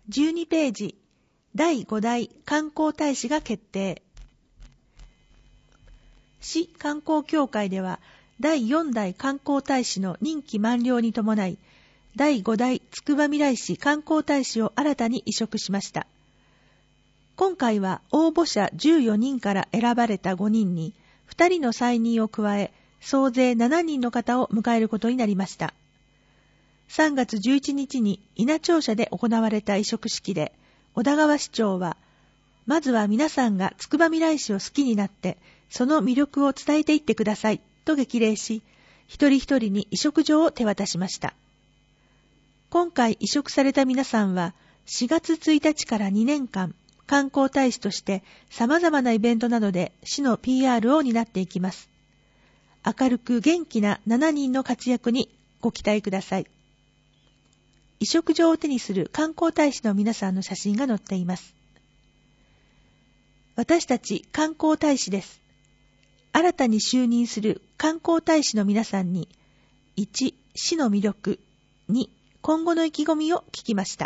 12ページ、第5代観光大使が決定。市観光協会では、第4代観光大使の任期満了に伴い、第5代つくばみらい市観光大使を新たに委嘱しました。今回は応募者14人から選ばれた5人に、2人の再任を加え、総勢7人の方を迎えることになりました。3月11日に稲庁舎で行われた委嘱式で、小田川市長は、まずは皆さんがつくばみらい市を好きになって、その魅力を伝えていってください、と激励し、一人一人に委嘱状を手渡しました。今回委嘱された皆さんは、4月1日から2年間、観光大使として様々なイベントなどで市の PR を担っていきます。明るく元気な7人の活躍にご期待ください。委嘱状を手にする観光大使の皆さんの写真が載っています。私たち観光大使です。新たに就任する観光大使の皆さんに、1、市の魅力、2、今後の意気込みを聞きました。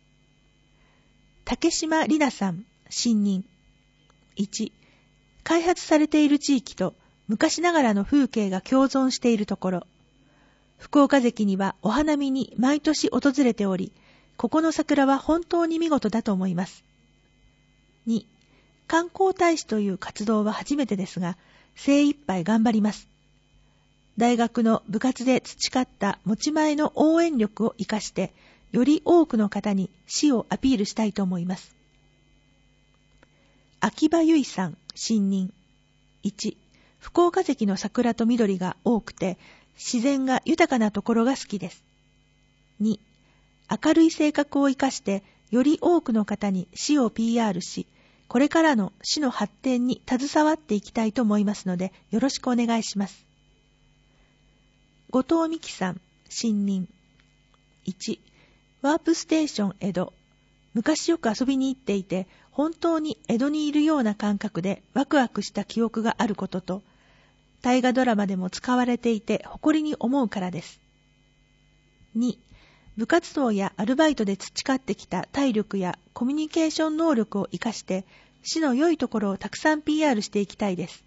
竹島里奈さん、新任。1、開発されている地域と昔ながらの風景が共存しているところ。福岡関にはお花見に毎年訪れており、ここの桜は本当に見事だと思います。2、観光大使という活動は初めてですが、精一杯頑張ります。大学の部活で培った持ち前の応援力を生かして、より多くの方に市をアピールしたいと思います。秋葉由衣さん、新任。1、福岡関の桜と緑が多くて、自然が豊かなところが好きです。2、明るい性格を生かして、より多くの方に市を PR し、これからの市の発展に携わっていきたいと思いますので、よろしくお願いします。後藤美希さん、新任。1、ワープステーション江戸。昔よく遊びに行っていて、本当に江戸にいるような感覚でワクワクした記憶があることと、大河ドラマでも使われていて誇りに思うからです。2、部活動やアルバイトで培ってきた体力やコミュニケーション能力を生かして、市の良いところをたくさん PR していきたいです。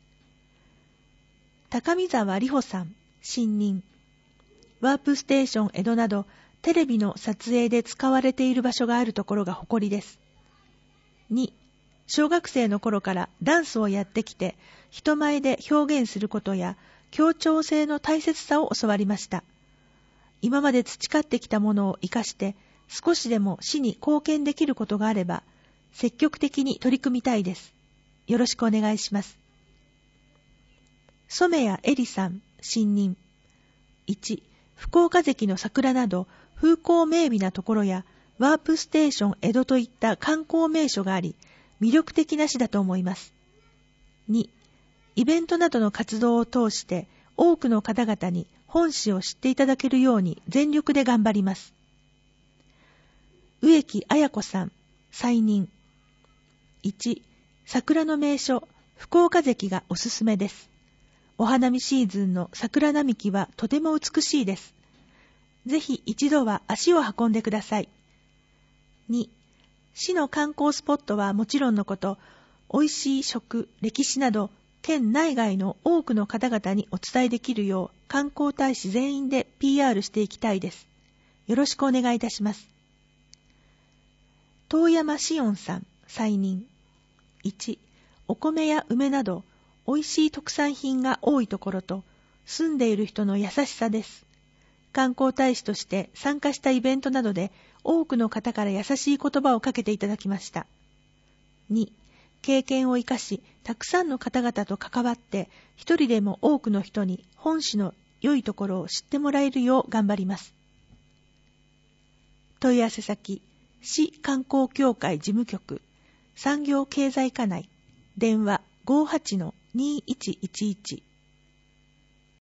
高見沢里穂さん、新任。ワープステーション江戸など、テレビの撮影で使われている場所があるところが誇りです。2、小学生の頃からダンスをやってきて、人前で表現することや協調性の大切さを教わりました。今まで培ってきたものを生かして、少しでも市に貢献できることがあれば、積極的に取り組みたいです。よろしくお願いします。染谷絵里さん、新任。1、福岡関の桜など、風光明媚なところや、ワープステーション江戸といった観光名所があり、魅力的な市だと思います。2、イベントなどの活動を通して、多くの方々に本市を知っていただけるように全力で頑張ります。植木彩子さん、再任。1、桜の名所、福岡関がおすすめです。お花見シーズンの桜並木はとても美しいです。ぜひ一度は足を運んでください。2、市の観光スポットはもちろんのこと、美味しい食、歴史など、県内外の多くの方々にお伝えできるよう、観光大使全員で PR していきたいです。よろしくお願いいたします。遠山紫音さん、再任。1、お米や梅など、美味しい特産品が多いところと、住んでいる人の優しさです。観光大使として参加したイベントなどで、多くの方から優しい言葉をかけていただきました。2、経験を生かし、たくさんの方々と関わって、一人でも多くの人に本市の良いところを知ってもらえるよう頑張ります。問い合わせ先、市観光協会事務局、産業経済課内、電話 58-2111